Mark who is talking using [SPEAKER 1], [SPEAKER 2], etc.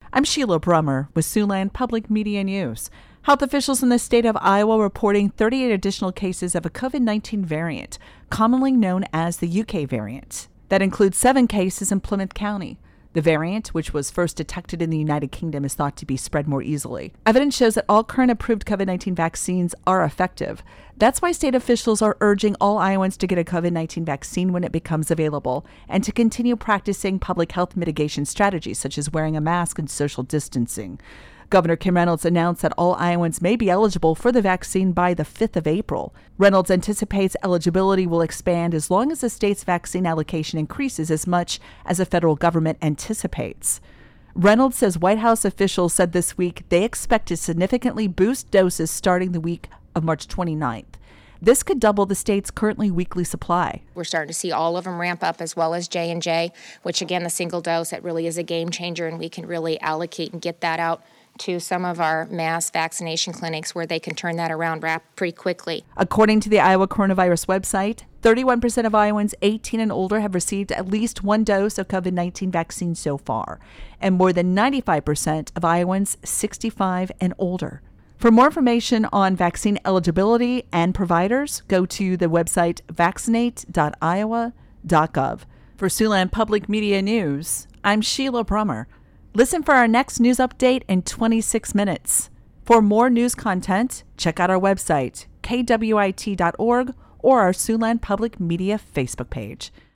[SPEAKER 1] I'm Sheila Brummer with Siouxland Public Media News. Health officials in the state of Iowa reporting 38 additional cases of a COVID-19 variant, commonly known as the UK variant. That includes 7 cases in Plymouth County. The variant, which was first detected in the United Kingdom, is thought to be spread more easily. Evidence shows that all current approved COVID-19 vaccines are effective. That's why state officials are urging all Iowans to get a COVID-19 vaccine when it becomes available and to continue practicing public health mitigation strategies such as wearing a mask and social distancing. Governor Kim Reynolds announced that all Iowans may be eligible for the vaccine by the 5th of April. Reynolds anticipates eligibility will expand as long as the state's vaccine allocation increases as much as the federal government anticipates. Reynolds says White House officials said this week they expect to significantly boost doses starting the week of March 29th. This could double the state's currently weekly supply.
[SPEAKER 2] We're starting to see all of them ramp up, as well as J&J, which again, the single dose, that really is a game changer, and we can really allocate and get that out to some of our mass vaccination clinics where they can turn that around pretty quickly.
[SPEAKER 1] According to the Iowa Coronavirus website, 31% of Iowans 18 and older have received at least one dose of COVID-19 vaccine so far, and more than 95% of Iowans 65 and older. For more information on vaccine eligibility and providers, go to the website vaccinate.iowa.gov. For Siouxland Public Media News, I'm Sheila Brummer. Listen for our next news update in 26 minutes. For more news content, check out our website, kwit.org, or our Siouxland Public Media Facebook page.